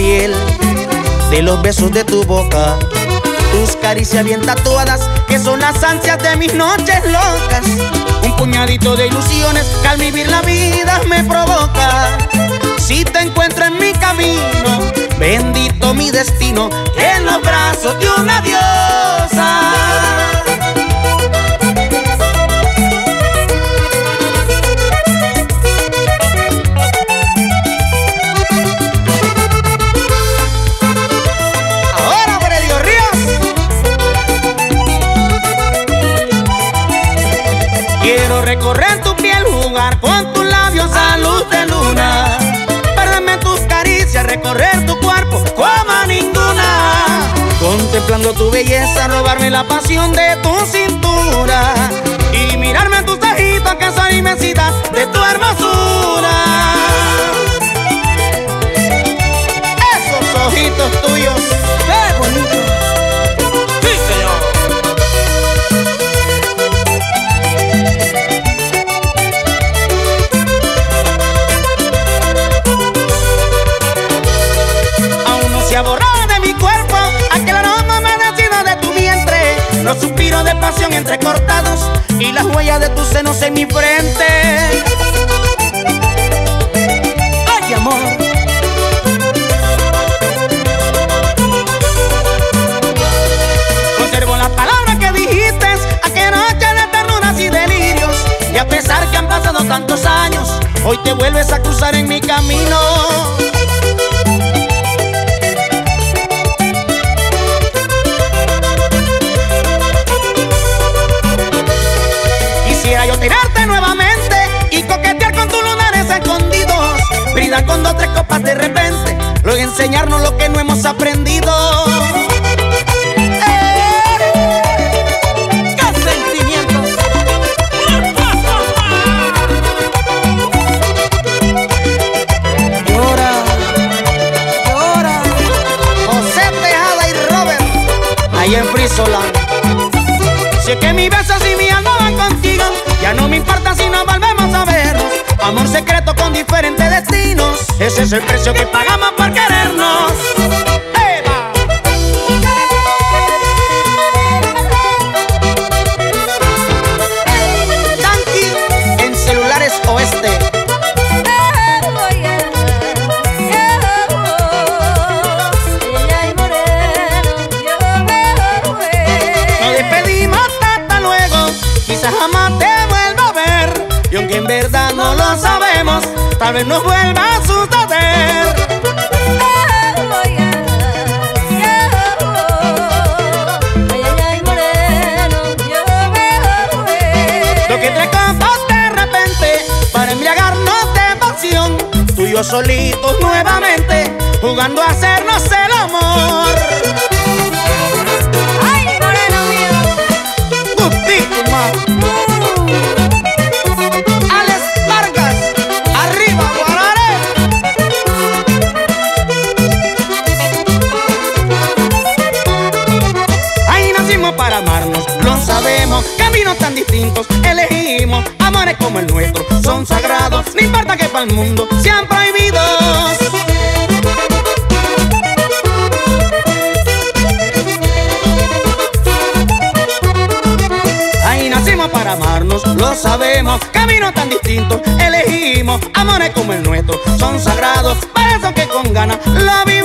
piel, de los besos de tu boca, tus caricias bien tatuadas, que son las ansias de mis noches locas. Un puñadito de ilusiones que al vivir la vida me provoca. Si te encuentro en mi camino, bendito mi destino, en los brazos de una diosa. Quiero recorrer tu piel, jugar con tus labios a luz de luna, perderme en tus caricias, recorrer tu cuerpo como ninguna, contemplando tu belleza, robarme la pasión de tu cintura y mirarme en tus ojitos que son inmensidad de tu hermosura. Esos ojitos tuyos, qué bonito. Sí, señor. Se ha borrado de mi cuerpo aquel aroma amanecido de tu vientre, los suspiros de pasión entrecortados y las huellas de tus senos en mi frente. Ay, amor. Conservo las palabras que dijiste aquella noche de ternuras y delirios, y a pesar que han pasado tantos años, hoy te vuelves a cruzar en mi camino. Quisiera yo tirarte nuevamente y coquetear con tus lunares escondidos, brindar con 2 o 3 copas de repente, luego enseñarnos lo que no hemos aprendido. ¡Qué sentimientos! Llora, llora. José Tejada y Robert, ahí en Frisoland. Sé que mis besos y mi alma van contigo, ya no me importa si nos volvemos a vernos. Amor secreto con diferentes destinos, ese es el precio que pagamos por querernos. ¡Eva! Tanqui en Celulares Oeste. Quizás jamás te vuelva a ver, y aunque en verdad no lo sabemos, tal vez nos vuelva a suceder. Lo que 3 copas de repente para embriagarnos de pasión, tú y yo solitos nuevamente, jugando a hacernos el amor. Alex Vargas, arriba Guararé. Ahí nacimos para amarnos, lo sabemos, caminos tan distintos elegimos, amores como el nuestro son sagrados, no importa que para el mundo sean prohibidos. Para amarnos, lo sabemos, caminos tan distintos elegimos, amores como el nuestro son sagrados, para eso que con ganas la vivimos.